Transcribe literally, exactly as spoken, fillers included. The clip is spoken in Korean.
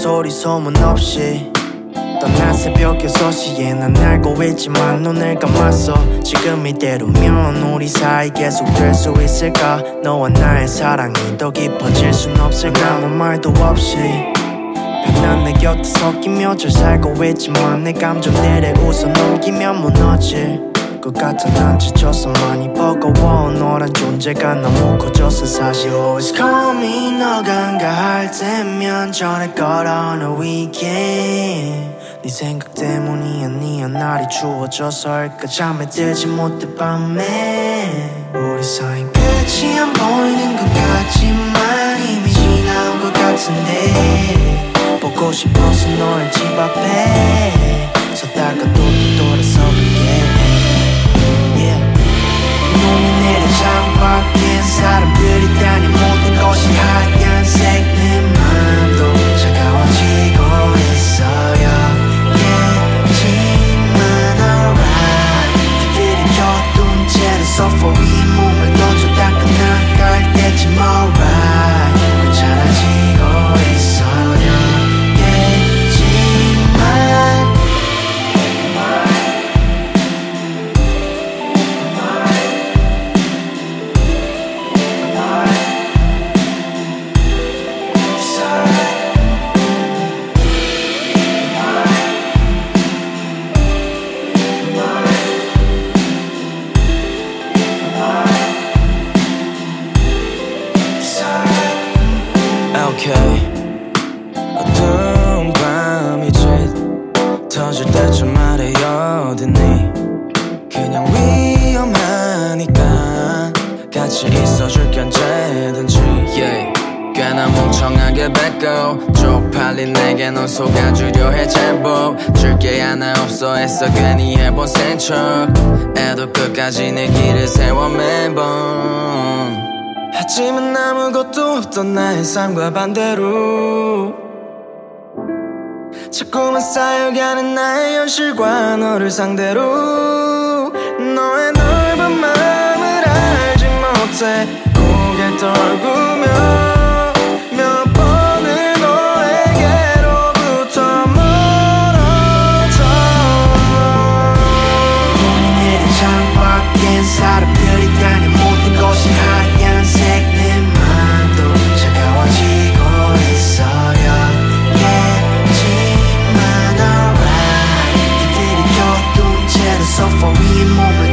소리 소문 없이 떠난 새벽 여섯 시에 난 알고 있지만 눈을 감았어. 지금 이대로면 우리 사이 계속될 수 있을까? 너와 나의 사랑이 더 깊어질 순 없을까? 아무 말도 없이 편한 내 곁에 섞이며 잘 살고 있지만 내 감정들에 웃어 넘기면 무너질 것 같아. 난 지쳐서 많이 버거워. 너란 존재가 너무 커져서 사실 Always call me 너가 한가할 때면 전에 걸어오는 weekend 네 생각 때문이 아니야. 날이 추워져서일까 잠에 들지 못해 밤에 우리 사이 끝이 안 보이는 것 같지만 이미 지나온 것 같은데 보고 싶어서 너의 집 앞에 서다가 또 돌아서 볼게. Yeah. 눈이 내린 창밖엔 사람들이 다니 모든 것이 하얀색 내 맘도 차가워지고 있어요. 예지만 alright TV를 켜둔 채로 소파 위 몸을 던져 닦아 나갈 때쯤 alright 괜찮아지고 있어요. 어두운 밤이 짙 터질 때쯤 말해 어딨니. 그냥 위험하니까 같이 있어줄게 언제든지. yeah. 꽤나 멍청하게 뱉고 쪽팔린 내게 넌 속아주려 해 제법. 줄게 하나 없어 했어 괜히 해본 센 척. 애도 끝까지 내 길을 세워 매번. 하지만 아무것도 없던 나의 삶과 반대로 자꾸만 쌓여가는 나의 현실과 너를 상대로 너의 넓은 마음을 알지 못해 고개 떨구며 몇 번을 너에게로부터 멀어져. 눈이 내린 창밖엔 사람들이 다니 모든 것이 하얀색 내 맘도 차가워지고 있어요. 예지만 alright TV를 켜둔 채로 소파 위에 몸을